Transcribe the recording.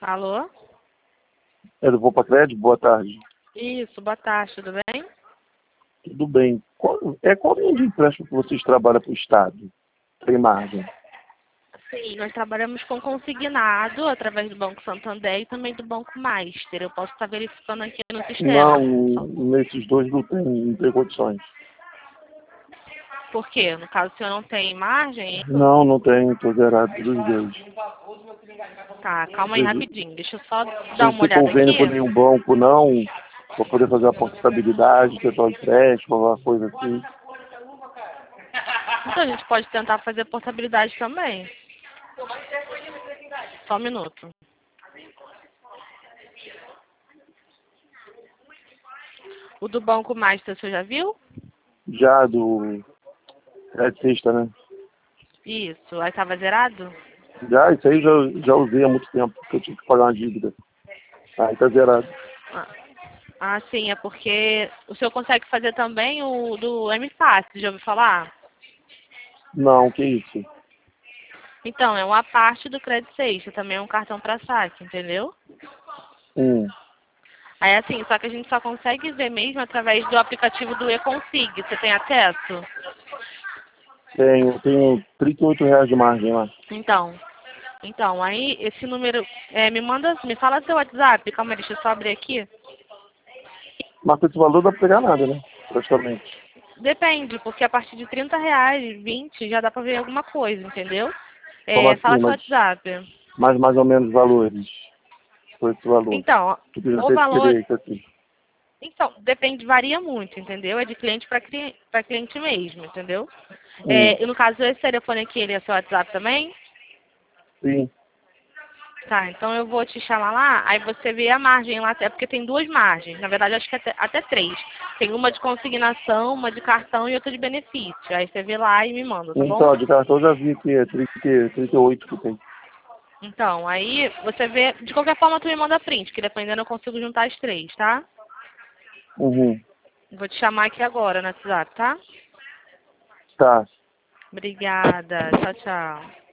Alô? É do Poupa Crédito? Boa tarde. Isso, boa tarde, tudo bem? Tudo bem. Qual linha de empréstimo que vocês trabalham para o Estado? Tem margem? Sim, nós trabalhamos com consignado através do Banco Santander e também do Banco Master. Eu posso estar verificando aqui no Não, sistema. nesses dois não tem condições. Por quê? No caso, o senhor não tem margem? É isso? Não, não tem. Estou zerado dos dois. Tá, calma aí Vocês, rapidinho. Deixa eu só dar vocês uma têm olhada convênio aqui. com nenhum banco, não? Para poder fazer a portabilidade, tentar o empréstimo, alguma coisa assim? Então a gente pode tentar fazer portabilidade também. Só um minuto. O do Banco Master, o senhor já viu? Já do Crédito Sexta, né? Isso. Aí estava zerado? Já, isso aí já usei há muito tempo, porque eu tive que pagar uma dívida. Aí tá zerado. Sim, é porque o senhor consegue fazer também o do M-Fácil, já ouviu falar? Não, que isso? Então, é uma parte do Crédito Sexta, também é um cartão para saque, entendeu? Hum. Aí assim, só que a gente só consegue ver mesmo através do aplicativo do eConsig. Você tem acesso? Tenho R$ 38 de margem lá. Então, aí esse número, me fala seu WhatsApp, calma aí, deixa eu só abrir aqui. Mas com esse valor não dá pra pegar nada, né? Praticamente. Depende, porque a partir de R$ 30, 20, já dá pra ver alguma coisa, entendeu? Como assim? Fala seu WhatsApp. Mas mais ou menos valores. Com esse valor. Então, Tu precisa o ter valor, experiência, assim. então, depende, varia muito, entendeu? É de cliente para cliente mesmo, entendeu? Hum. E no caso, esse telefone aqui, ele é seu WhatsApp também? Sim. Tá, então eu vou te chamar lá, aí você vê a margem lá, até porque tem duas margens, na verdade acho que até três. Tem uma de consignação, uma de cartão e outra de benefício. Aí você vê lá e me manda, tá bom? Então, de cartão eu já vi que é 38 que tem. Então, aí você vê, de qualquer forma tu me manda print, que dependendo eu consigo juntar as três, tá? Uhum. Vou te chamar aqui agora no WhatsApp, tá? Tá. Obrigada, tchau, tchau.